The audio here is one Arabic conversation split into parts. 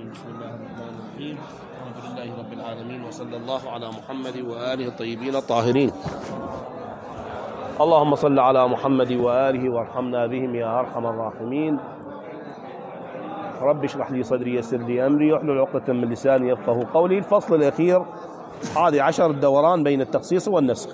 الرجيم. بسم الله الرحمن الرحيم. الحمد لله رب العالمين، وصلى الله على محمد وآله الطيبين الطاهرين. اللهم صل على محمد وآله وارحمنا بهم يا أرحم الراحمين. رب اشرح لي صدري يسر لي أمري واحلل عقدة من لساني يفقهوا قولي. الفصل الأخير 11 الدوران بين التخصيص والنسخ.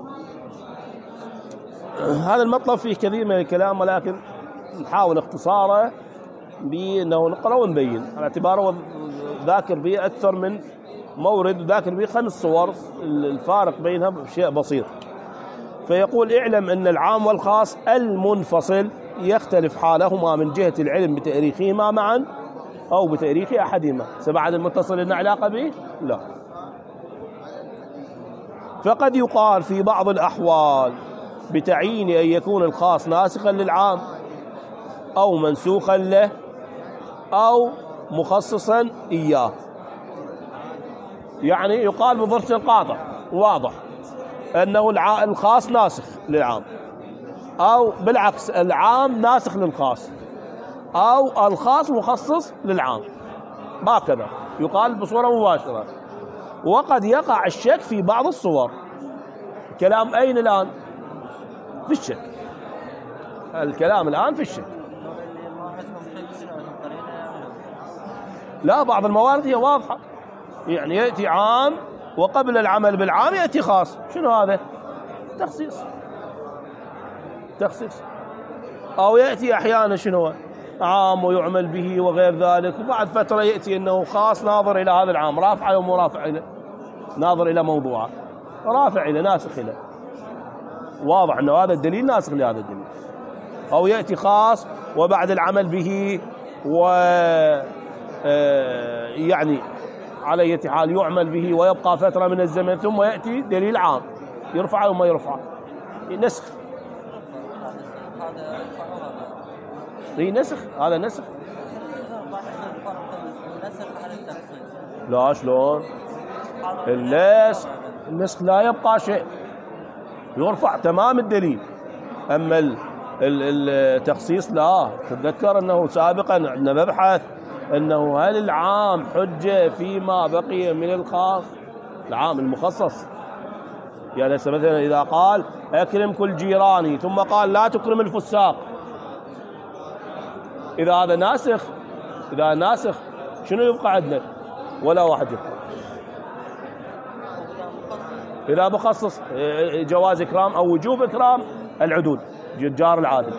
هذا المطلب فيه كثير من الكلام، ولكن نحاول اختصاره بأنه نقرأ ونبين، على اعتباره ذاكر به أكثر من مورد، وذاكر به 5 صور الفارق بينها شيء بسيط. فيقول: اعلم أن العام والخاص المنفصل يختلف حالهما من جهة العلم بتاريخهما معا أو بتاريخ أحدهما. سبعد المتصل لنا علاقة به؟ لا. فقد يقال في بعض الأحوال بتعيين أن يكون الخاص ناسخا للعام أو منسوخا له أو مخصصا إياه. يعني يقال بضرس القاطع واضح أنه الخاص ناسخ للعام، أو بالعكس العام ناسخ للخاص، أو الخاص مخصص للعام، هكذا يقال بصورة مباشرة. وقد يقع الشك في بعض الصور. كلام أين الآن؟ في الشك. الكلام الآن في الشك. لا، بعض الموارد هي واضحة، يعني يأتي عام وقبل العمل بالعام يأتي خاص. شنو هذا؟ تخصيص. أو يأتي أحيانا شنو عام ويعمل به وغير ذلك، وبعد فترة يأتي أنه خاص ناظر إلى هذا العام، رافع أو مرافع إلى، ناظر إلى موضوعه، رافع إلى، ناسخ إلى. واضح أنه هذا الدليل ناسخ لهذا الدليل. أو يأتي خاص وبعد العمل به يعني على أي حال يعمل به ويبقى فترة من الزمن، ثم يأتي دليل عام يرفع أو ما يرفع، نسخ. نسخ، هذا نسخ. لا، شلون؟ النسخ لا يبقى شيء، يرفع تمام الدليل. أما التخصيص لا. تذكر أنه سابقا عندنا مبحث أنه هل العام حجة فيما بقي من الخاص؟ العام المخصص، يعني مثلا إذا قال أكرم كل جيراني ثم قال لا تكرم الفساق، إذا هذا ناسخ شنو يبقى عندنا؟ ولا واحد يبقى. إذا مخصص جواز إكرام أو وجوب إكرام العدول، الجار العادل.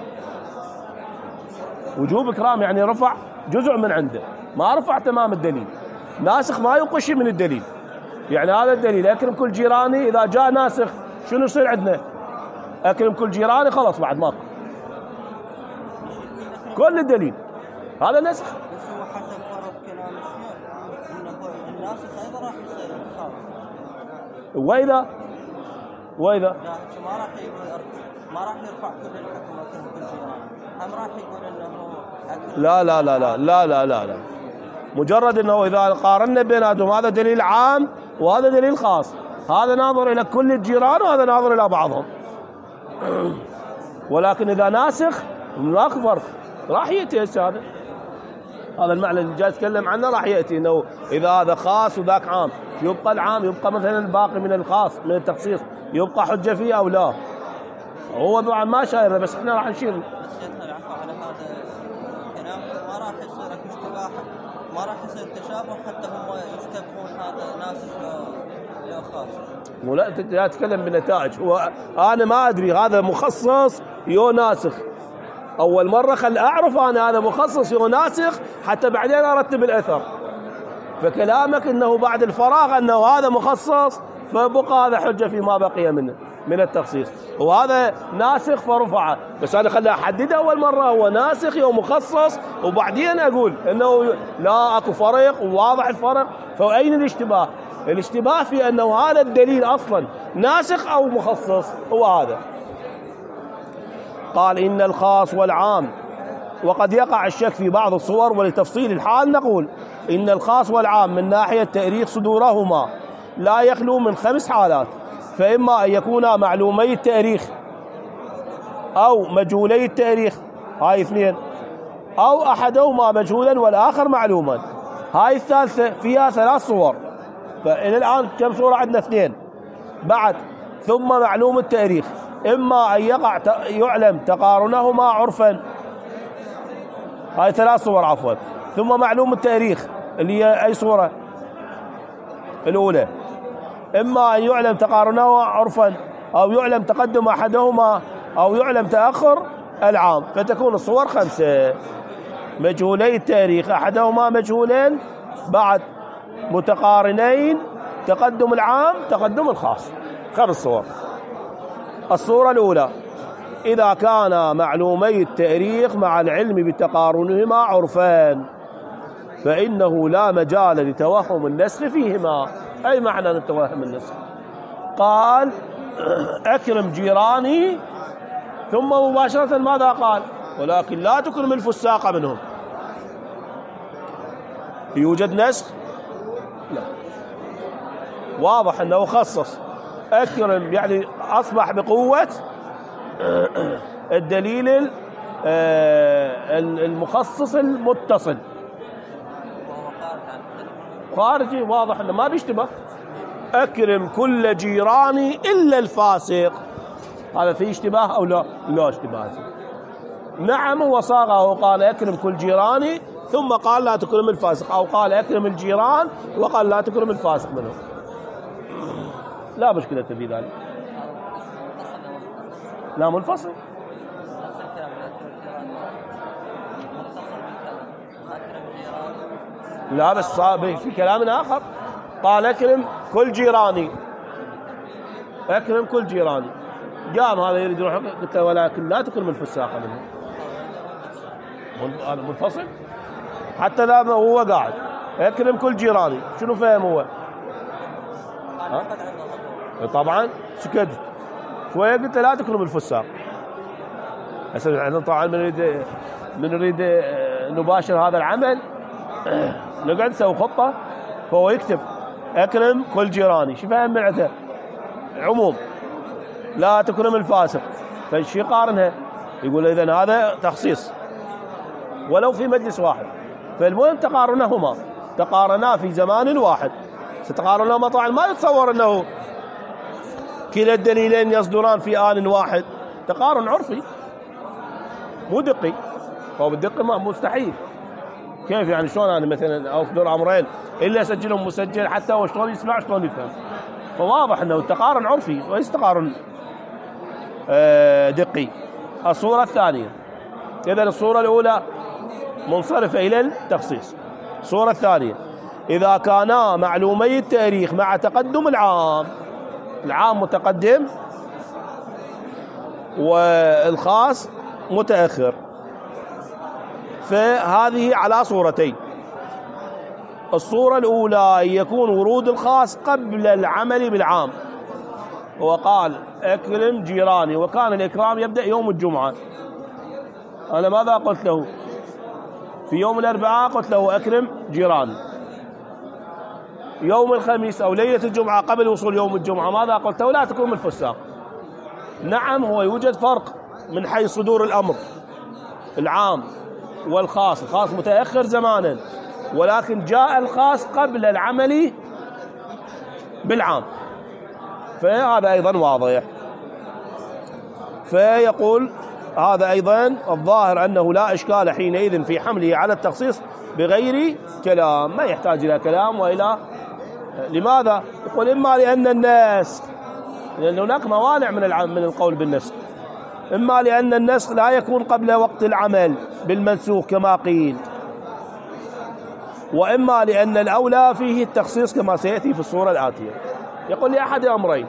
وجوب إكرام يعني رفع جزء من عنده، ما رفع تمام الدليل. ناسخ ما ينقش من الدليل، يعني هذا الدليل أكرم كل جيراني، إذا جاء ناسخ شنو يصير عندنا؟ أكرم كل جيراني خلاص بعد ما كل الدليل هذا نسخ. بس هو حسب فرض كلام الشيخ انه الناسخ ايضا راح يصير خاص. واذا لا، ما راح يرفع كل الحكم مثل كل جيران، هم راح يقول انه لا. مجرد انه اذا قارنا بيناتهم هذا دليل عام وهذا دليل خاص، هذا ناظر الى كل الجيران وهذا ناظر الى بعضهم. ولكن اذا ناسخ لا فرق، راح يأتي هذا المعنى اللي جاي اتكلم عنه، راح يأتي انه اذا هذا خاص وذاك عام، يبقى العام، يبقى مثلا الباقي من الخاص من التخصيص يبقى حجة فيه او لا. هو طبعا ما شايره، بس احنا راح نشير. على هذا الكلام ما راح يصير اشتباه، ما راح يصير تشابه، حتى هم يشتبهون هذا ناسخ لو خاص. ولا لا تتكلم بنتائج. هو انا ما ادري هذا مخصص يو ناسخ، أول مرة خل أعرف أنا هذا مخصص يو ناسخ حتى بعدين أرتب الأثر. فكلامك أنه بعد الفراغ أنه هذا مخصص فبقى هذا حجة فيما بقي من التخصيص، وهذا ناسخ فرفعه. بس أنا خلي أحدد أول مرة هو ناسخ يو مخصص، وبعدين أقول أنه لا أكو فرق وواضح الفرق. فأين الاشتباه؟ الاشتباه في أنه هذا الدليل أصلا ناسخ أو مخصص، هو هذا. قال: إن الخاص والعام، وقد يقع الشك في بعض الصور، ولتفصيل الحال نقول إن الخاص والعام من ناحية تاريخ صدورهما لا يخلو من 5 حالات. فإما أن يكونا معلومي التاريخ أو مجهولي التاريخ، هاي 2، أو أحدهما مجهولا والآخر معلوما. هاي الثالثة فيها 3 صور، فإلى الآن كم صورة عندنا؟ 2 بعد. ثم معلوم التاريخ، إما أن يعلم تقارنهما عرفا، هاي 3 صور عفوا. ثم معلوم التاريخ اللي هي أي صورة؟ الأولى. إما أن يعلم تقارنهما عرفا، أو يعلم تقدم أحدهما، أو يعلم تأخر العام، فتكون الصور 5. مجهولي التاريخ أحدهما مجهولين، بعد متقارنين، تقدم العام، تقدم الخاص، 5 صور. الصورة الأولى: إذا كان معلومي التاريخ مع العلم بتقارنهما عرفان فإنه لا مجال لتوهم النسخ فيهما. أي معنى نتوهم النسخ؟ قال: أكرم جيراني، ثم مباشرة ماذا قال؟ ولكن لا تكرم الفساق منهم. يوجد نسخ؟ لا. واضح أنه خصص أكرم، يعني أصبح بقوة الدليل المخصص المتصل، خارجي، واضح أنه ما بيشتبه. أكرم كل جيراني إلا الفاسق، هذا فيه اشتباه أو لا؟ لا اشتباه. نعم، هو صاغه وقال أكرم كل جيراني، ثم قال لا تكرم الفاسق، أو قال أكرم الجيران وقال لا تكرم الفاسق منهم، لا مشكلة في ذلك. لا منفصل. لا بس في كلام آخر قال أكرم كل جيراني، أكرم كل جيراني، قام هذا يريد يروح، قلت له ولكن لا تكرم الفساق منه. هذا منفصل. حتى لا هو قاعد أكرم كل جيراني، شنو فهم هو؟ طبعا سكت شوية، قلت لا تكرم الفساق. هسه طبعا من نريد نباشر هذا العمل، نقعد نسوي خطة، فهو يكتب أكرم كل جيراني، شو فهم معناته؟ عموم، لا تكرم الفاسق، فالشي قارنها، يقول إذن هذا تخصيص ولو في مجلس واحد. فالمهم تقارنهما، تقارنا في زمان واحد، ستقارنهما طبعا ما يتصور أنه كلا الدليلين يصدران في آن واحد، تقارن عرفي مو دقي، هو بالدقي مستحيل. كيف يعني؟ شلون أنا مثلا أصدر أمرين إلا أسجلهم مسجل، حتى هو شلون يسمع شلون يفهم؟ فواضح أنه التقارن عرفي وليس تقارن دقي. الصورة الثانية، إذن الصورة الأولى منصرفة إلى التخصيص. الصورة الثانية: إذا كانا معلومي التاريخ مع تقدم العام، العام متقدم والخاص متأخر، فهذه على صورتين. الصورة الأولى يكون ورود الخاص قبل العمل بالعام، هو قال أكرم جيراني، وكان الإكرام يبدأ يوم الجمعة، أنا ماذا قلت له؟ في يوم الأربعاء قلت له أكرم جيراني. يوم الخميس أو ليلة الجمعة قبل وصول يوم الجمعة ماذا قلت له؟ لا تكرم الفساق. نعم، هو يوجد فرق من حيث صدور الأمر، العام والخاص، الخاص متأخر زمانا، ولكن جاء الخاص قبل العمل بالعام، فهذا أيضا واضح. فيقول هذا أيضا الظاهر أنه لا إشكال حينئذ في حمله على التخصيص بغير كلام، ما يحتاج إلى كلام وإلى. لماذا؟ يقول إما لأن الناس، لأن هناك موانع من القول بالنسخ، إما لأن النسخ لا يكون قبل وقت العمل بالمنسوخ كما قيل، وإما لأن الأولى فيه التخصيص كما سيأتي في الصورة الآتية. يقول لي أحد أمرين: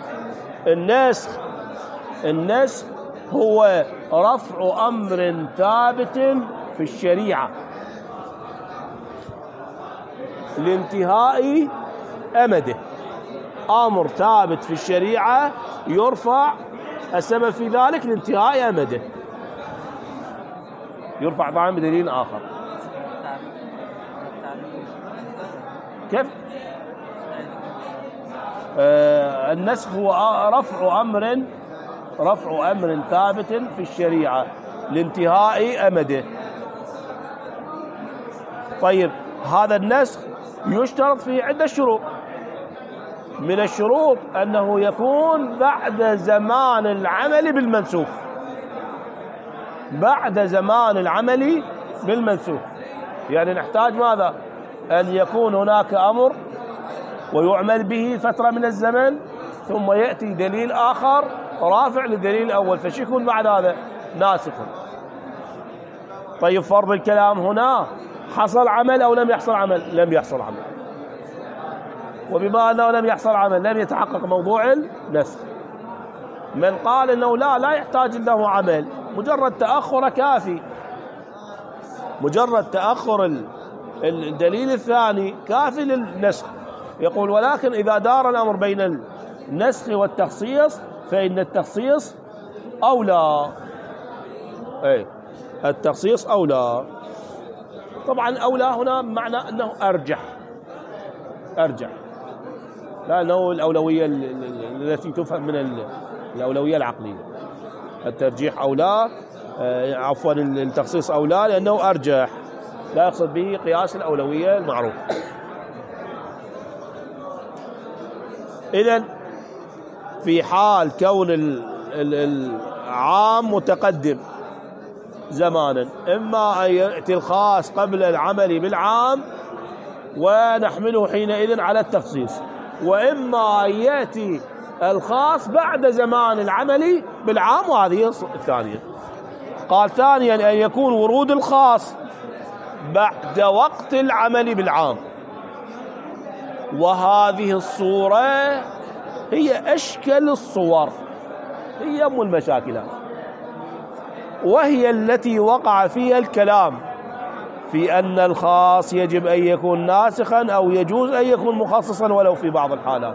النسخ هو رفع أمر ثابت في الشريعة لانتهاء أمده، أمر ثابت في الشريعة يرفع، السبب في ذلك لانتهاء أمده، يرفع طبعا بدليل آخر. كيف؟ النسخ هو رفع أمر ثابت في الشريعة لانتهاء أمده. طيب، هذا النسخ يشترط فيه عدة شروط. من الشروط أنه يكون بعد زمان العمل بالمنسوخ، بعد زمان العمل بالمنسوخ. يعني نحتاج ماذا؟ أن يكون هناك أمر ويعمل به فترة من الزمن، ثم يأتي دليل آخر رافع للدليل الأول، فشو يكون بعد هذا؟ ناسخ. طيب فرض الكلام هنا حصل عمل أو لم يحصل عمل؟ لم يحصل عمل، وبما أنه لم يحصل عمل لم يتحقق موضوع النسخ. من قال أنه لا يحتاج له عمل، مجرد تأخر كافي، مجرد تأخر الدليل الثاني كافي للنسخ. يقول ولكن إذا دار الأمر بين النسخ والتخصيص فإن التخصيص أولى. أي التخصيص أولى. طبعا أولى هنا بمعنى أنه أرجح، لأنه الأولوية التي تفهم من الأولوية العقلية. الترجيح أولى، عفوا التخصيص أولى لأنه أرجح، لا يقصد به قياس الأولوية المعروف. إذن في حال كون العام متقدم زمانا، إما أن يأتي الخاص قبل العمل بالعام ونحمله حينئذ على التخصيص، وإما أن يأتي الخاص بعد زمان العمل بالعام، وهذه الثانية. قال ثانيا أن يكون ورود الخاص بعد وقت العمل بالعام، وهذه الصورة هي أشكل الصور، هي أم المشاكلات، وهي التي وقع فيها الكلام في أن الخاص يجب أن يكون ناسخا أو يجوز أن يكون مخصصا ولو في بعض الحالات.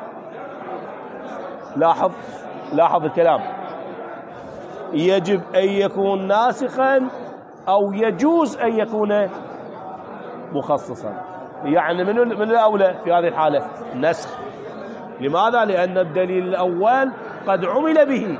لاحظ الكلام، يجب أن يكون ناسخا أو يجوز أن يكون مخصصا. يعني من الأولى في هذه الحالة؟ نسخ. لماذا؟ لأن الدليل الأول قد عمل به،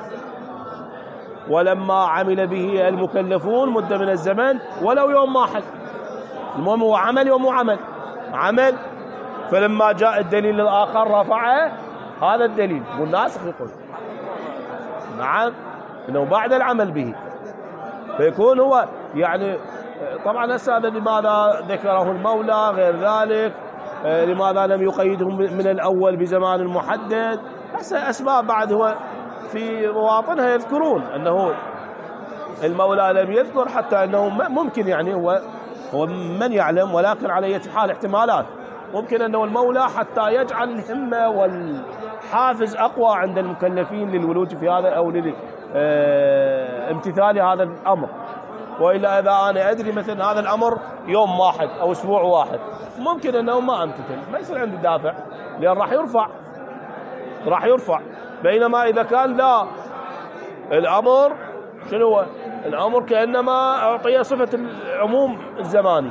ولما عمل به المكلفون مدة من الزمن ولو يوم واحد، المهم هو عمل يوم عمل، فلما جاء الدليل الآخر رفعه هذا الدليل والناسخ يقول نعم إنه بعد العمل به، فيكون هو يعني طبعا هسه هذا لماذا ذكره المولى غير ذلك، لماذا لم يقيدهم من الأول بزمان محدد؟ هسه أسباب بعد هو في مواطنها يذكرون أنه المولى لم يذكر، حتى أنه ممكن يعني هو من يعلم، ولكن على أي حال احتمالات ممكن أنه المولى حتى يجعل الهمة والحافز أقوى عند المكلفين للولوج في هذا أو لامتثال هذا الأمر. وإلا إذا أنا أدري مثل هذا الأمر يوم واحد أو أسبوع واحد ممكن أنه ما أمتثل، ما يصير عندي دافع، لأن راح يرفع. بينما إذا كان لا، الأمر شنو هو؟ الأمر كأنما أعطي صفة العموم الزماني،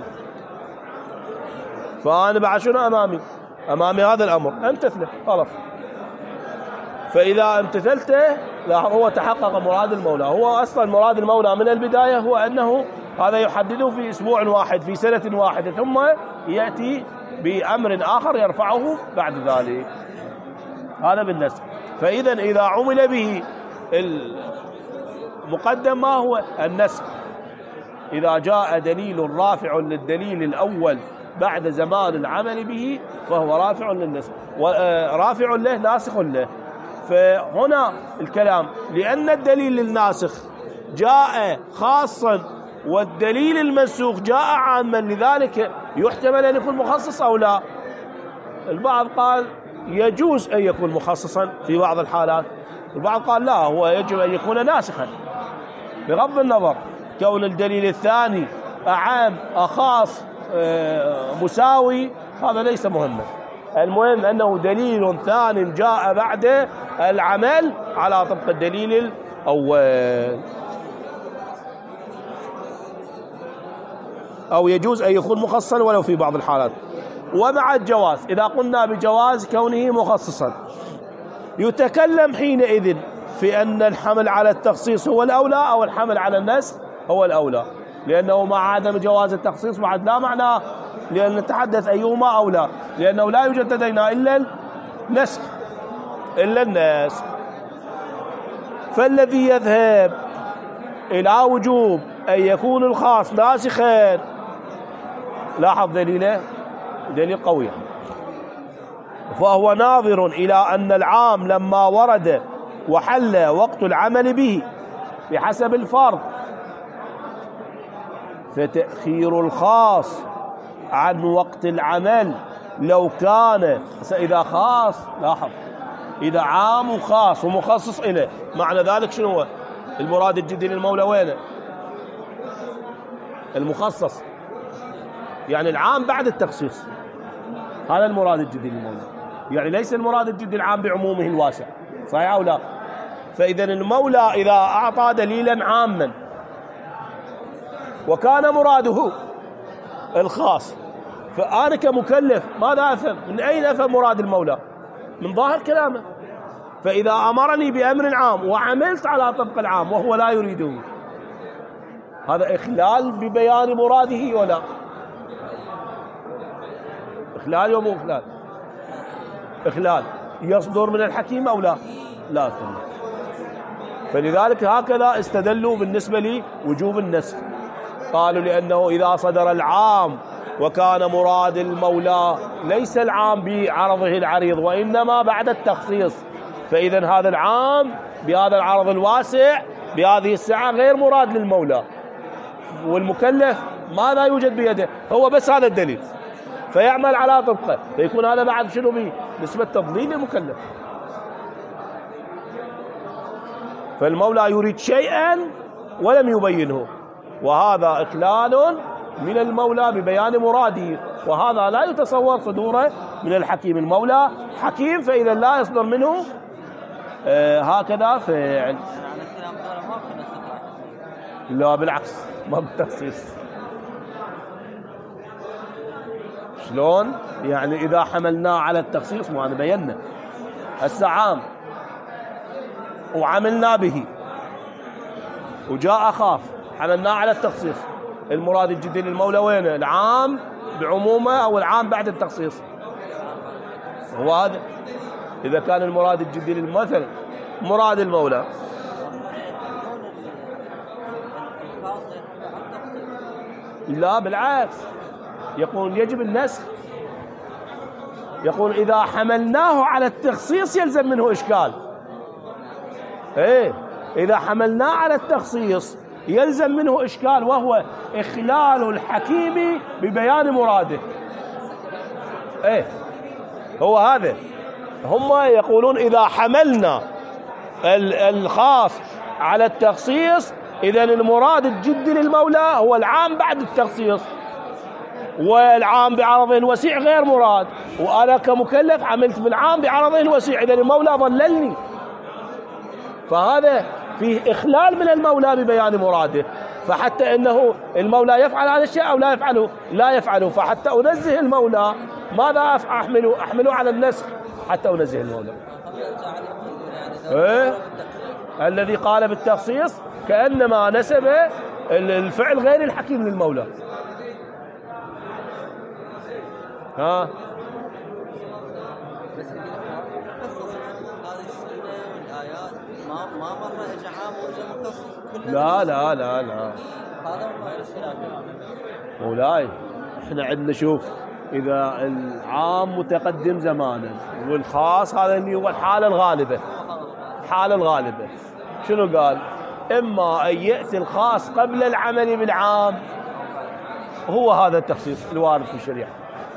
فأنا بعد شنو أمامي هذا الأمر أمتثله خلاص. فإذا امتثلته لا، هو تحقق مراد المولى. هو أصلا مراد المولى من البداية هو أنه هذا يحدده في أسبوع واحد في سنة واحدة، ثم يأتي بأمر آخر يرفعه بعد ذلك. هذا بالنسبة. فإذا إذا عمل به المقدم ما هو النسخ، إذا جاء دليل رافع للدليل الأول بعد زمان العمل به فهو رافع للنسخ، ورافع له ناسخ له. فهنا الكلام لأن الدليل الناسخ جاء خاصا والدليل المنسوخ جاء عاما، لذلك يحتمل أن يكون مخصص أو لا. البعض قال يجوز أن يكون مخصصا في بعض الحالات، البعض قال لا، هو يجب أن يكون ناسخا، بغض النظر كون الدليل الثاني أعام أخاص مساوي، هذا ليس مهما. المهم أنه دليل ثاني جاء بعد العمل على طبق الدليل الأول. أو يجوز أن يكون مخصصا ولو في بعض الحالات. ومع الجواز، إذا قلنا بجواز كونه مخصصا، يتكلم حينئذ في أن الحمل على التخصيص هو الأولى أو الحمل على النسخ هو الأولى. لأنه مع عدم جواز التخصيص بعد لا معناه، لأن نتحدث أيهما أولى، لأنه لا يوجد لدينا إلا النسخ، إلا النسخ. فالذي يذهب إلى وجوب أن يكون الخاص ناسخا، لاحظ دليله، دليل قوي، فهو ناظر إلى أن العام لما ورد وحل وقت العمل به بحسب الفرض، فتأخير الخاص عن وقت العمل لو كان إذا خاص، لاحظ إذا عام وخاص ومخصص إليه، معنى ذلك شنو هو المراد الجدي للمولى؟ وينه؟ المخصص، يعني العام بعد التخصيص، هذا المراد الجدي للمولى، يعني ليس المراد الجدي العام بعمومه الواسع، صحيح أو لا؟ فإذا المولى إذا أعطى دليلا عاما وكان مراده الخاص، فأنا كمكلف ماذا أفهم؟ من أين أفهم مراد المولى؟ من ظاهر كلامه. فإذا أمرني بأمر عام وعملت على طبق العام وهو لا يريده، هذا إخلال ببيان مراده ولا إخلال؟ يوم إخلال، إخلال يصدر من الحكيم أو لا؟ لا يصدر. فلذلك هكذا استدلوا بالنسبة لوجوب النسخ، قالوا لأنه إذا صدر العام وكان مراد المولى ليس العام بعرضه العريض وإنما بعد التخصيص، فإذا هذا العام بهذا العرض الواسع بهذه السعة غير مراد للمولى، والمكلف ماذا يوجد بيده؟ هو بس هذا الدليل، فيعمل على طبقه، فيكون هذا بعد شنو به؟ نسبة تضليل المكلف. فالمولى يريد شيئا ولم يبينه، وهذا إخلال من المولى ببيان مراده، وهذا لا يتصور صدوره من الحكيم. المولى حكيم، فإذا لا يصدر منه هكذا فعل. لا بالعكس، ما بالتخصيص. شلون؟ يعني إذا حملناه على التخصيص، ما أنا بينا هسه عام وعملنا به وجاء خاف حملناه على التخصيص، المراد الجدي للمولى وينه؟ العام بعمومه أو العام بعد التخصيص؟ هو هذا. إذا كان المراد الجدي للمثل مراد المولى، لا بالعكس، يقول يجب النسخ، يقول إذا حملناه على التخصيص يلزم منه إشكال. إيه، إذا حملناه على التخصيص يلزم منه إشكال، وهو إخلال الحكيم ببيان مراده. إيه، هو هذا. هم يقولون إذا حملنا الخاص على التخصيص إذن المراد الجدي للمولى هو العام بعد التخصيص، والعام بعرضه الوسيع غير مراد، وأنا كمكلف عملت بالعام بعرضه الوسيع، إذن المولى ضللني. فهذا فيه إخلال من المولى ببيان مراده، فحتى إنه المولى يفعل هذا الشيء أو لا يفعله؟ لا يفعله. فحتى أنزه المولى ماذا أحمله على النسخ حتى أنزه المولى. إيه؟ الذي قال بالتخصيص كأنما نسب الفعل غير الحكيم للمولى. ها؟ ما مرة إجا عام وإجا مخصص. لا لا لا لا، هذا هو الاشتراك. مولاي احنا عندنا شوف، إذا العام متقدم زمانا والخاص هذا اللي هو الحالة الغالبة، الحالة الغالبة شنو قال؟ إما أن يأتي الخاص قبل العمل بالعام، هو هذا التخصيص الوارد في الشريعة،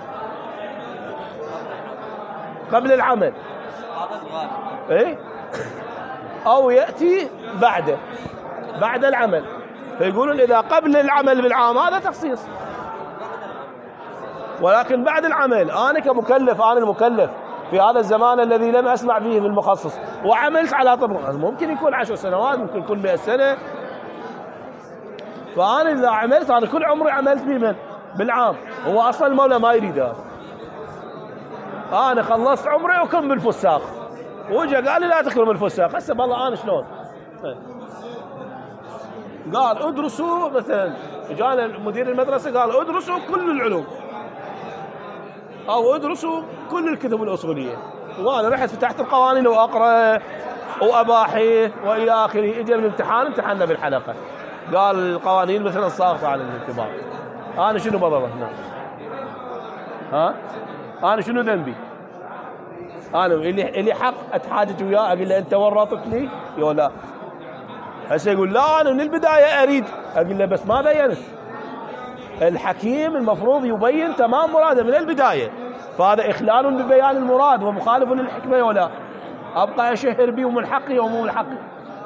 قبل العمل، هذا الغالب. إيه؟ أو يأتي بعده بعد العمل، فيقولون إذا قبل العمل بالعام هذا تخصيص، ولكن بعد العمل أنا كمكلف، أنا المكلف في هذا الزمان الذي لم أسمع فيه بالمخصص وعملت على طبق، ممكن يكون 10 سنوات، ممكن يكون 100 سنة، فأنا إذا عملت، أنا كل عمري عملت بمن؟ بالعام. هو أصلا المولى ما يريد هذا، أنا خلصت عمري وكم بالفساق، وجا قال لي لا تكرم الفساق. هسه والله أنا شلون؟ قال ادرسوا مثلا جانا مدير المدرسة قال ادرسوا كل العلوم أو ادرسوا كل الكتب الأصولية، وأنا رحت فتحت القوانين وأقرأ وأباحث وإلى آخره. إجا بالامتحان امتحنا بالحلقة قال القوانين مثلا ساقطة على الاختبار. أنا شنو بضل هنا؟ ها؟ أنا شنو ذنبي؟ أنا اللي حق أتحاجج وياه أقول له أنت ورطتني يقول لا. هسه يقول لا أنا من البداية أريد، أقول له بس ما بينت. الحكيم المفروض يبين تمام مراده من البداية، فهذا إخلال ببيان المراد ومخالف للحكمة ولا أبقى أشهر بي ومن حقي ومو من حقي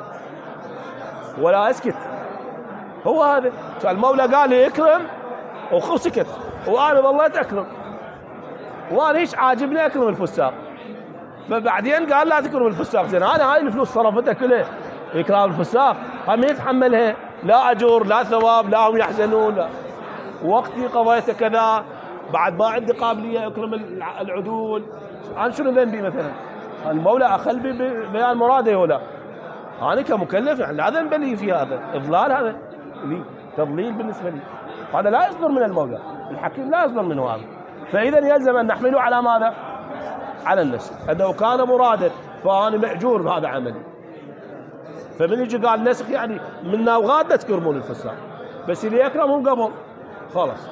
ولا أسكت. هو هذا المولى قال لي اكرم وسكت، وأنا ظليت أكرم، وأنا إيش عاجبني أكرم الفساق. فبعدين قال لا تكرم الفساق. زين أنا هاي الفلوس صرفتها كلها إكرام الفساق، هم يتحملها، لا أجر لا ثواب لا هم يحزنون، لا وقتي قضيته كذا، بعد ما عندي قابلية أكرم العدول. أنا شنو ذنبي مثلا؟ المولى أخل ببيان مراده ولا أنا كمكلف يعني لا ذنب لي في هذا إضلال، هذا لي تضليل بالنسبة لي، هذا لا يصدر من المولى، الحكيم لا يصدر منه هذا. فإذا يلزم أن نحمله على ماذا؟ على النسخ، أنه كان مرادا فأنا مأجور بهذا عملي. فمن يجي قال نسخ يعني منا وغاد لا تكرمون الفساق، بس اللي يكرمهم قبل خلاص.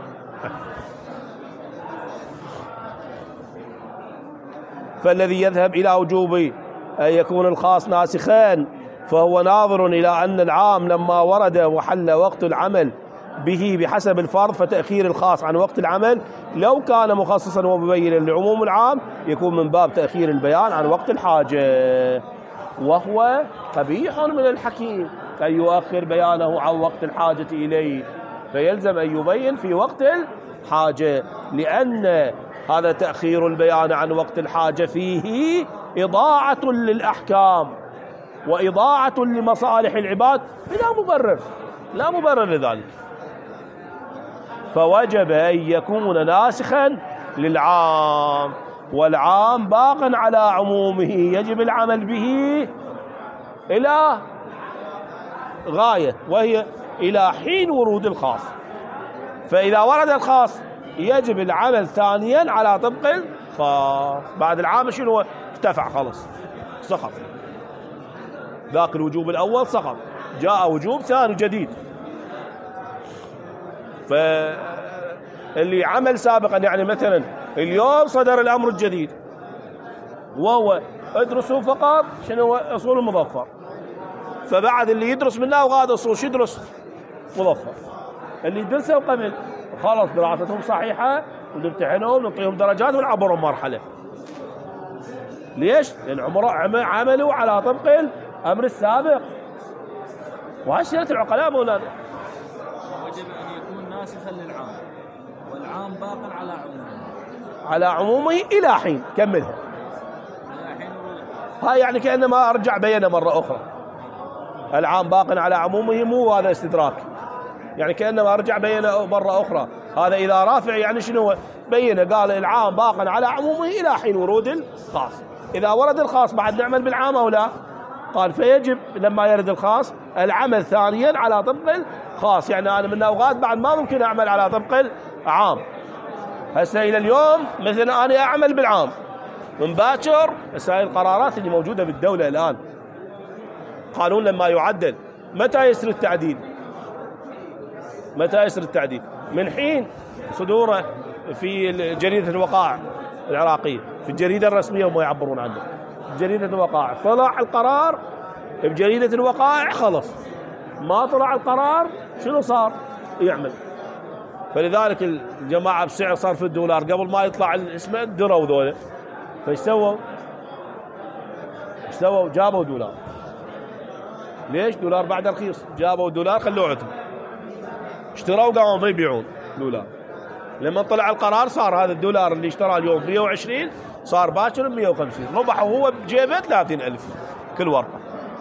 فالذي يذهب إلى وجوب أن يكون الخاص ناسخا فهو ناظر إلى أن العام لما ورد وحل وقت العمل به بحسب الفرض، فتأخير الخاص عن وقت العمل لو كان مخصصا ومبينا لعموم العام يكون من باب تأخير البيان عن وقت الحاجة، وهو قبيح من الحكيم أن يؤخر بيانه عن وقت الحاجة إليه، فيلزم أن يبين في وقت الحاجة، لأن هذا تأخير البيان عن وقت الحاجة فيه إضاعة للأحكام وإضاعة لمصالح العباد لا مبرر لذلك. فوجب أن يكون ناسخا للعام، والعام باق على عمومه يجب العمل به إلى غاية، وهي إلى حين ورود الخاص. فإذا ورد الخاص يجب العمل ثانيا على طبق الخاص. بعد العام شنو ارتفع خلص سقط، ذاك الوجوب الأول سقط، جاء وجوب ثاني جديد. فاللي عمل سابقا يعني مثلا اليوم صدر الأمر الجديد وهو ادرسوا فقط شنو أصول المظفر، فبعد اللي يدرس منه وغاد أصول شو يدرس مظفر، اللي درسوا قبل خلاص دراستهم صحيحة ونمتحنهم ونعطيهم درجات ونعبرهم مرحلة. ليش؟ لأن عملوا على طبق الأمر السابق. وهالشيء العقلاء مولانا. وجب أن يكون ناسخا للعام، والعام باق على عمومه إلى حين. كملها. إلى حين هاي يعني كأنما أرجع بينه مرة أخرى. العام باق على عمومه، مو هذا استدراك، يعني كأنما أرجع بينه مرة أخرى. هذا إذا رافع يعني شنو بينه؟ قال العام باق على عمومه إلى حين ورود الخاص. إذا ورد الخاص بعد نعمل بالعام أو لا؟ قال فيجب لما يرد الخاص العمل ثانيا على طبق الخاص. يعني أنا من أوقات بعد ما ممكن أعمل على طبق العام. هسه إلى اليوم مثلا أنا أعمل بالعام من باكر. هسه القرارات اللي موجودة بالدولة الآن، قانون لما يعدل متى يسر التعديل؟ متى يسر التعديل؟ من حين صدوره في جريدة الوقائع العراقية، في الجريدة الرسمية وما يعبرون عنه جريدة الوقائع. طلع القرار بجريدة الوقائع خلص، ما طلع القرار شنو صار؟ يعمل. فلذلك الجماعة بسعر صرف الدولار قبل ما يطلع اسمه دروا ذولا، فايش سووا؟ جابوا دولار. ليش؟ دولار بعد رخيص، جابوا دولار خلوه عتب، اشتروا قاموا يبيعون دولار. لما طلع القرار صار هذا الدولار اللي اشترى اليوم 120 صار باكر 150، ربح وهو بجيبه 30,000 كل ورقة.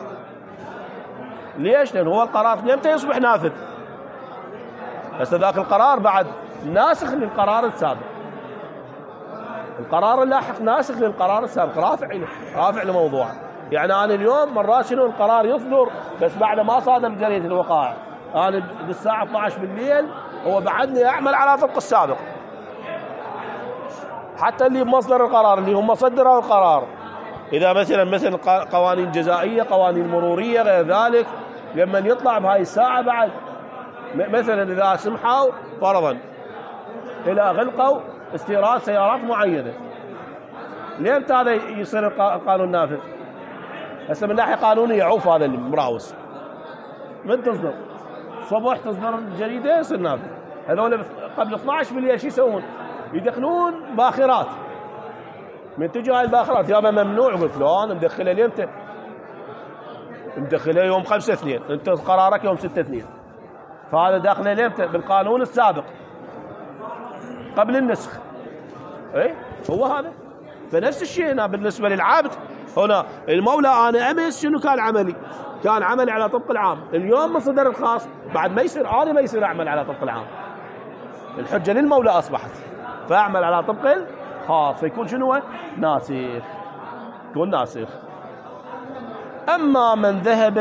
ليش؟ لأن هو القرار متى يصبح نافذ؟ بس ذاك القرار بعد ناسخ للقرار السابق، القرار اللاحق ناسخ للقرار السابق، رافع لموضوعه. يعني أنا اليوم مرات شنو القرار يصدر بس بعد ما صادر جريدة الوقائع، أنا بالساعة 12 بالليل هو بعدني أعمل على طبق السابق. حتى اللي بمصدر القرار اللي هم صدروا القرار، إذا مثل قوانين جزائية، قوانين مرورية، غير ذلك، لما يطلع بهاي الساعة بعد مثلا إذا سمحوا فرضا إلى غلقوا استيراد سيارات معينة، ليه هذا يصير القانون نافذ؟ هسه من ناحية قانونية عوف هذا اللي مراوس من تصدر صبح تصدر الجريدة يصير نافذ. هذول قبل 12 بالليل شو يسوون؟ يدخلون باخرات. من تجي هاي الباخرات يابا ممنوع، قلت له انا مدخلها ليمتى؟ مدخلها يوم 5/2، انت قرارك يوم 6/2، فهذا داخله ليمتى؟ بالقانون السابق قبل النسخ. اي هو هذا. فنفس الشيء هنا بالنسبه للعبد. هنا المولى انا امس شنو كان عملي؟ كان عملي على طبق العام. اليوم من صدر الخاص بعد ما يصير انا ما يصير اعمل على طبق العام. الحجه للمولى اصبحت، فاعمل على طبق الخاص، فيكون شنو؟ ناسخ، يكون ناسخ. اما من ذهب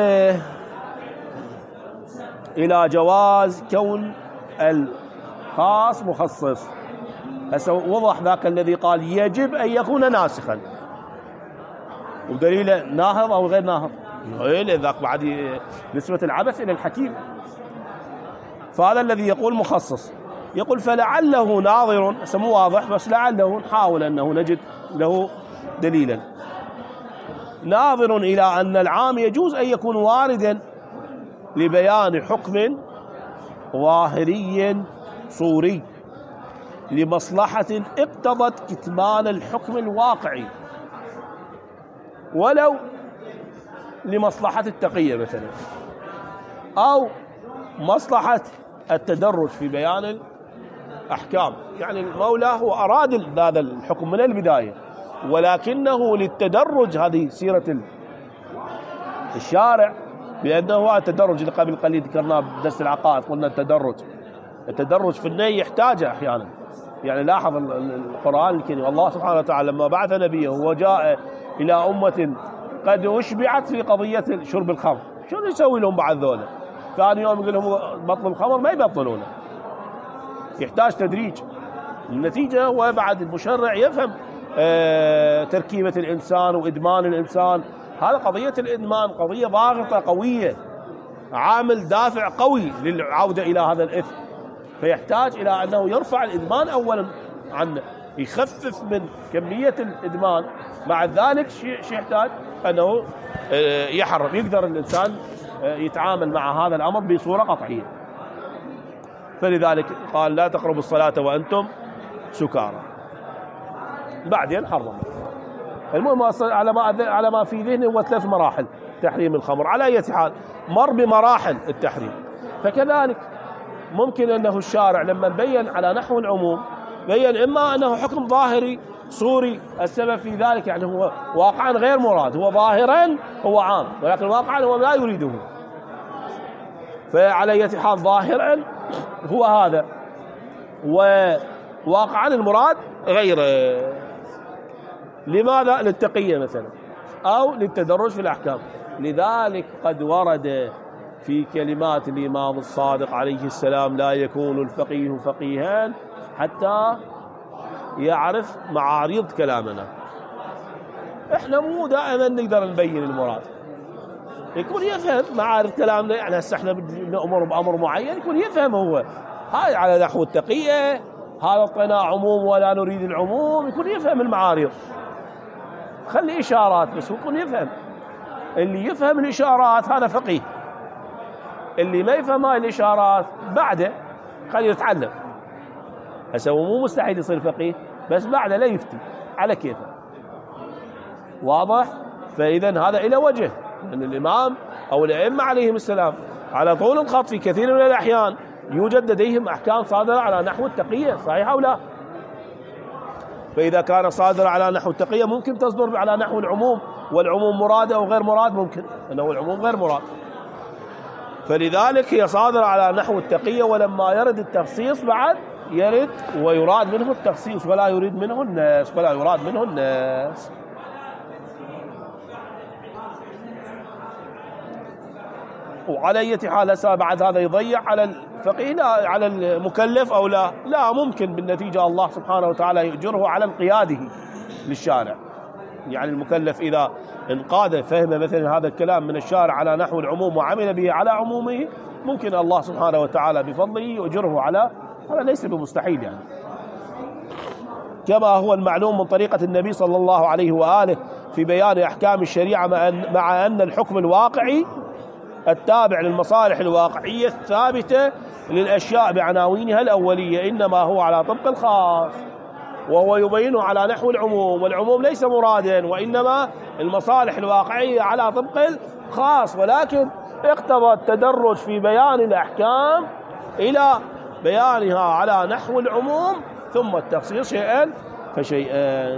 الى جواز كون الخاص مخصص، هسه وضح ذاك الذي قال يجب ان يكون ناسخا، ودليله ناهض او غير ناهض، ذاك بعد نسبة العبث الى الحكيم. فهذا الذي يقول مخصص، يقول فلعله ناظر، مو واضح بس لعله نحاول انه نجد له دليلا، ناظر الى ان العام يجوز ان يكون واردا لبيان حكم ظاهري صوري لمصلحة اقتضت كتمان الحكم الواقعي، ولو لمصلحة التقية مثلا، أو مصلحة التدرج في بيان الأحكام. يعني المولى هو أراد هذا الحكم من البداية، ولكنه للتدرج، هذه سيرة الشارع، بأنه التدرج اللي قبل قليل ذكرناه بدرس العقائد، قلنا التدرج في النهي يحتاجه أحيانا. يعني لاحظ القرآن الكريم الله سبحانه وتعالى لما بعث نبيه وجاء إلى أمة قد أشبعت في قضية شرب الخمر، شو يسوي لهم بعد ذولا؟ ثاني يوم يقول لهم بطلوا الخمر، ما يبطلونه، يحتاج تدريج. النتيجة هو بعد المشرع يفهم تركيبة الإنسان وإدمان الإنسان. هذا قضية الإدمان قضية ضاغطة قوية، عامل دافع قوي للعودة إلى هذا الإثم، فيحتاج إلى أنه يرفع الإدمان أولا عنه، يخفف من كمية الإدمان. مع ذلك شيء يحتاج أنه يحرم، يقدر الإنسان يتعامل مع هذا الأمر بصورة قطعية. فلذلك قال لا تقربوا الصلاة وأنتم سكارى، بعدين حرم. المهم على ما في ذهني هو 3 مراحل تحريم الخمر، على أي حال مر بمراحل التحريم. فكذلك ممكن أنه الشارع لما بين على نحو العموم بين إما أنه حكم ظاهري صوري، السبب في ذلك يعني هو واقعا غير مراد، هو ظاهرا هو عام ولكن واقعا هو لا يريده، فعلى أي حال ظاهرا هو هذا وواقعا المراد غيره. لماذا؟ للتقية مثلا أو للتدرج في الأحكام. لذلك قد ورد في كلمات الإمام الصادق عليه السلام لا يكون الفقيه فقيها حتى يعرف معارض كلامنا. احنا مو دائما نقدر نبين المراد، يكون يفهم معارض كلامنا. يعني هسه احنا نأمر بأمر معين يكون يفهم هو هاي على نحو التقية، هذا اعطينا عموم ولا نريد العموم، يكون يفهم المعارض. خلي إشارات بس يكون يفهم. اللي يفهم الإشارات هذا فقيه، اللي ما يفهم هاي الإشارات بعده خليه يتعلم. هسه هو مو مستحيل يصير فقيه، بس بعده لا يفتي على كيفه. واضح؟ فإذا هذا إلى وجه أن الإمام أو الأئمة عليهم السلام على طول الخط في كثير من الأحيان يوجد لديهم أحكام صادرة على نحو التقية، صحيح أو لا؟ فإذا كان صادر على نحو التقية ممكن تصدر على نحو العموم، والعموم مراد أو غير مراد، ممكن أنه العموم غير مراد. فلذلك هي صادرة على نحو التقية، ولما يرد التخصيص بعد يرد ويراد منه التخصيص ولا يريد منه الناس ولا يراد منه الناس. وعلى أي حال هسه بعد هذا يضيع على الفقيه لا على المكلف أو لا؟ لا، ممكن بالنتيجة الله سبحانه وتعالى يؤجره على انقياده للشارع. يعني المكلف إذا انقاد فهم مثلا هذا الكلام من الشارع على نحو العموم وعمل به على عمومه، ممكن الله سبحانه وتعالى بفضله يؤجره على هذا، ليس بمستحيل يعني. كما هو المعلوم من طريقة النبي صلى الله عليه وآله في بيان أحكام الشريعة، مع أن الحكم الواقعي التابع للمصالح الواقعية الثابتة للأشياء بعناوينها الأولية إنما هو على طبق الخاص، وهو يبينه على نحو العموم، والعموم ليس مرادا، وإنما المصالح الواقعية على طبق الخاص، ولكن اقتضى التدرج في بيان الأحكام إلى بيانها على نحو العموم ثم التخصيص شيئا فشيئا.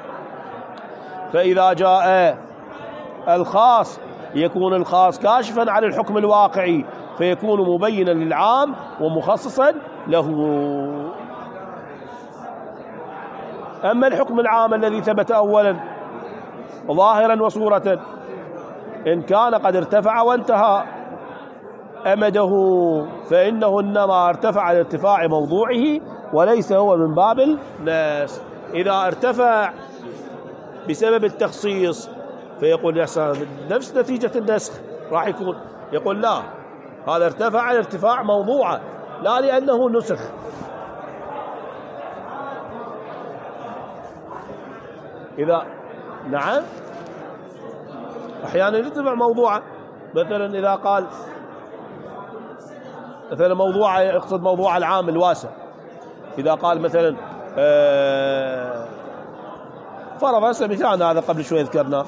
فإذا جاء الخاص يكون الخاص كاشفا عن الحكم الواقعي، فيكون مبينا للعام ومخصصا له. أما الحكم العام الذي ثبت أولا ظاهرا وصورة، إن كان قد ارتفع وانتهى أمده فإنه إنما ارتفع لارتفاع موضوعه وليس هو من باب الناس. إذا ارتفع بسبب التخصيص فيقول نفس نتيجة النسخ راح يكون، يقول لا، هذا ارتفع لارتفاع موضوعه لا لأنه نسخ. إذا نعم أحيانا يرتفع موضوعه، مثلا إذا قال مثلا موضوع يقصد موضوع العام الواسع، إذا قال مثلا فرض مثال هذا قبل شوي ذكرنا،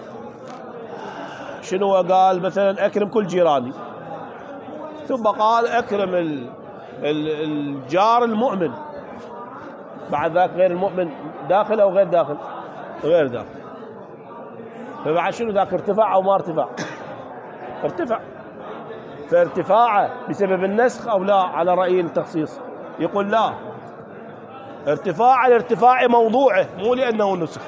شنو قال مثلا أكرم كل جيراني، ثم قال أكرم الجار المؤمن، بعد ذاك غير المؤمن داخل أو غير داخل؟ غير داخل. فبعد شنو ذاك ارتفاع أو ما ارتفاع؟ ارتفع. فارتفاعه بسبب النسخ أو لا على رأي التخصيص؟ يقول لا، ارتفاع لارتفاع موضوعه مو لأنه نسخ،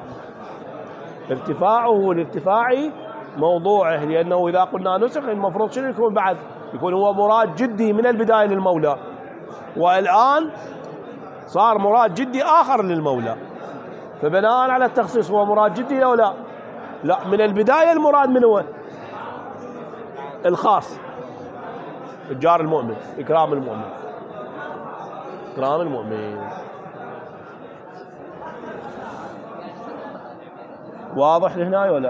ارتفاعه لارتفاع موضوعه، لأنه إذا قلنا نسخ المفروض شنو يكون بعد؟ يكون هو مراد جدي من البداية للمولى، والآن صار مراد جدي آخر للمولى، فبناء على التخصيص هو مراد جدي أو لا؟ لا، من البداية المراد من هو؟ الخاص، الجار المؤمن، إكرام المؤمن، إكرام المؤمن. واضح لهنا ولا؟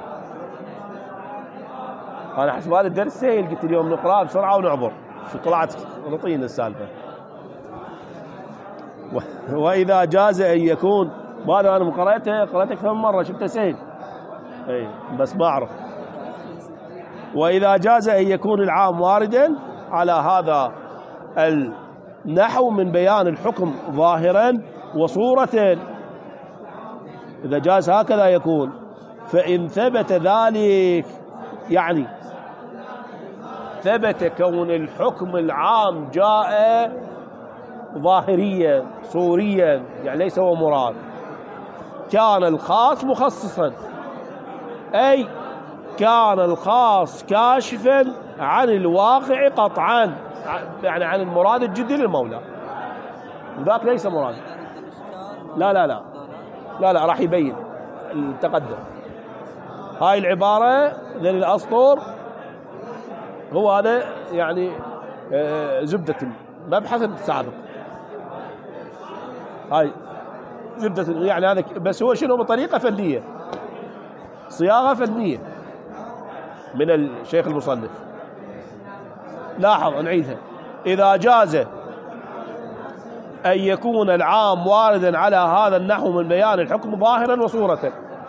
أنا حسب هذا الدرس سهل، قلت اليوم نقرأ بسرعة ونعبر، شو طلعت رطين السالفة. وإذا جاز أن يكون، ماذا أنا قرأته أكثر من مرة، شفته سهل أي بس ما أعرف. وإذا جاز أن يكون العام واردا على هذا النحو من بيان الحكم ظاهرا وصورة، إذا جاز هكذا يكون، فإن ثبت ذلك يعني ثبت كون الحكم العام جاء ظاهريا صوريا يعني ليس هو مراد، كان الخاص مخصصا، أي كان الخاص كاشفا عن الواقع قطعا، يعني عن المراد الجدي للمولى، وذاك ليس مراد. لا لا لا لا لا راح يبين التقدم. هاي العبارة ذل الأسطر هو هذا يعني زبدة المبحث السابق، هاي زبدة يعني هذا، بس هو شنو بطريقة فنية، صياغة فنية من الشيخ المصنف. لاحظ نعيدها، إذا جاز أن يكون العام واردا على هذا النحو من بيان الحكم ظاهرا وصورة.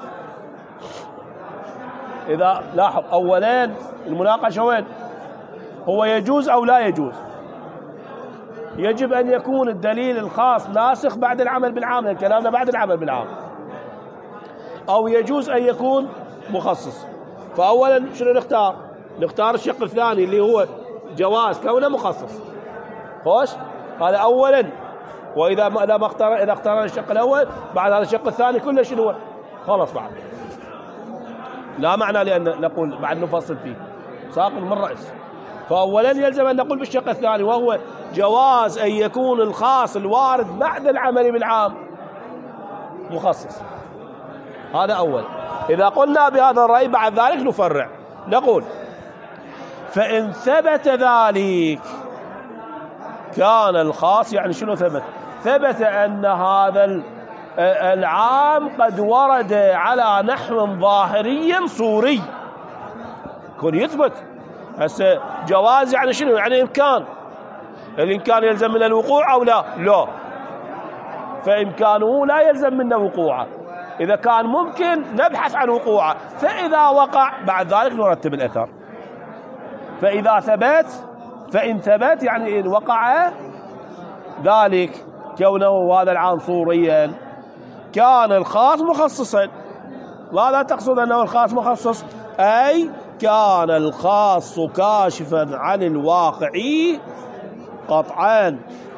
إذا لاحظ أولا المناقشة وين؟ هو يجوز أو لا يجوز؟ يجب أن يكون الدليل الخاص ناسخ بعد العمل بالعام، كلامنا بعد العمل بالعام، أو يجوز أن يكون مخصص. فأولا شنو نختار؟ نختار الشق الثاني اللي هو جواز كونه مخصص. خوش هذا أولا. وإذا ما اختار الشق الأول بعد هذا الشق الثاني كله شنو هو؟ خلص بعد لا معنى لأن نقول بعد نفصل فيه، ساقط من رأس. فأولا يلزم أن نقول بالشق الثاني، وهو جواز أن يكون الخاص الوارد بعد العمل بالعام مخصص. هذا أول. إذا قلنا بهذا الرأي بعد ذلك نفرع، نقول فإن ثبت ذلك كان الخاص، يعني شنو ثبت؟ ثبت أن هذا العام قد ورد على نحو ظاهري صوري، يكون يثبت. هسه جواز يعني شنو؟ يعني إمكان. الإمكان يلزم من الوقوع أو لا؟ لا. فإمكانه لا يلزم منا وقوعه. إذا كان ممكن نبحث عن وقوعه، فإذا وقع بعد ذلك نرتب الأثر. فإذا ثبت، فإن ثبت يعني إن وقع ذلك كونه هذا العام صوريا كان الخاص مخصصا. ماذا تقصد أنه الخاص مخصص؟ أي كان الخاص كاشفا عن الواقعي قطعا.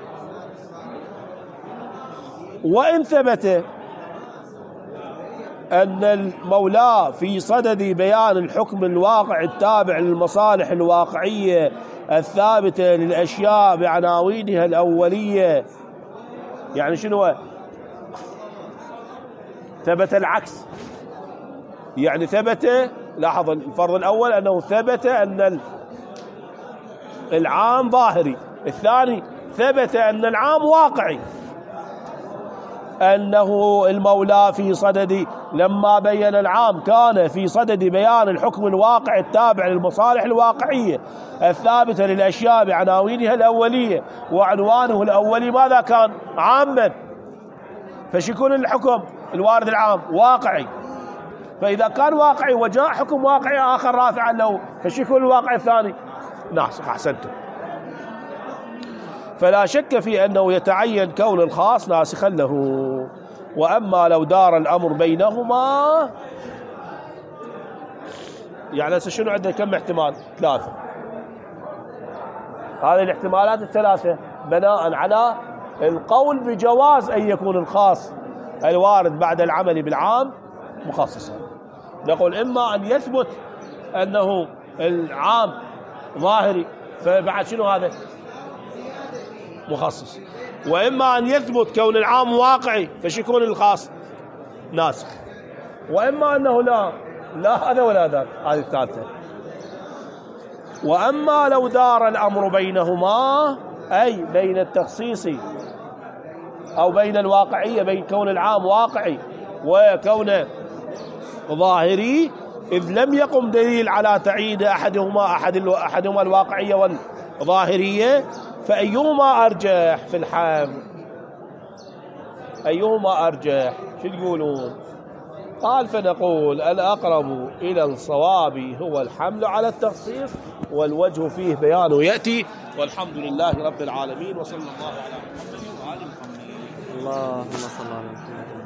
وإن ثبت أن المولى في صدد بيان الحكم الواقع التابع للمصالح الواقعية الثابتة للأشياء بعناوينها الأولية، يعني شنو؟ ثبت العكس، يعني ثبت، لاحظ الفرض الأول أنه ثبت أن العام ظاهري، الثاني ثبت أن العام واقعي، أنه المولى في صدد لما بين العام كان في صدد بيان الحكم الواقع التابع للمصالح الواقعية الثابتة للأشياء بعناوينها الأولية، وعنوانه الأولي ماذا كان؟ عاما. فشيكون الحكم الوارد العام؟ واقعي. فإذا كان واقعي وجاء حكم واقعي آخر رافعا له، فشيكون الواقع الثاني؟ ناسخ. أحسنتم. فلا شك في أنه يتعين كون الخاص ناسخا له. وأما لو دار الأمر بينهما، يعني شنو عندنا كم احتمال؟ 3. هذه الاحتمالات الثلاثة بناء على القول بجواز أن يكون الخاص الوارد بعد العمل بالعام مخصصا. نقول إما أن يثبت أنه العام ظاهري فبعد شنو هذا؟ مخصص. وإما أن يثبت كون العام واقعي فشيكون الخاص ناسخ. وإما أنه لا هذا ولا ذاك، هذه الثالثة. وأما لو دار الأمر بينهما، أي بين التخصيص أو بين الواقعية، بين كون العام واقعي وكونه ظاهري، إذ لم يقم دليل على تعيين أحدهما الواقعية والظاهرية، فأيهما أرجح في الحمل؟ أيهما أرجح؟ شو تقولون؟ قال فنقول الأقرب إلى الصواب هو الحمل على التخصيص، والوجه فيه بيانه يأتي. والحمد لله رب العالمين، وصلى الله على محمد وآل محمد. اللهم صل على محمد.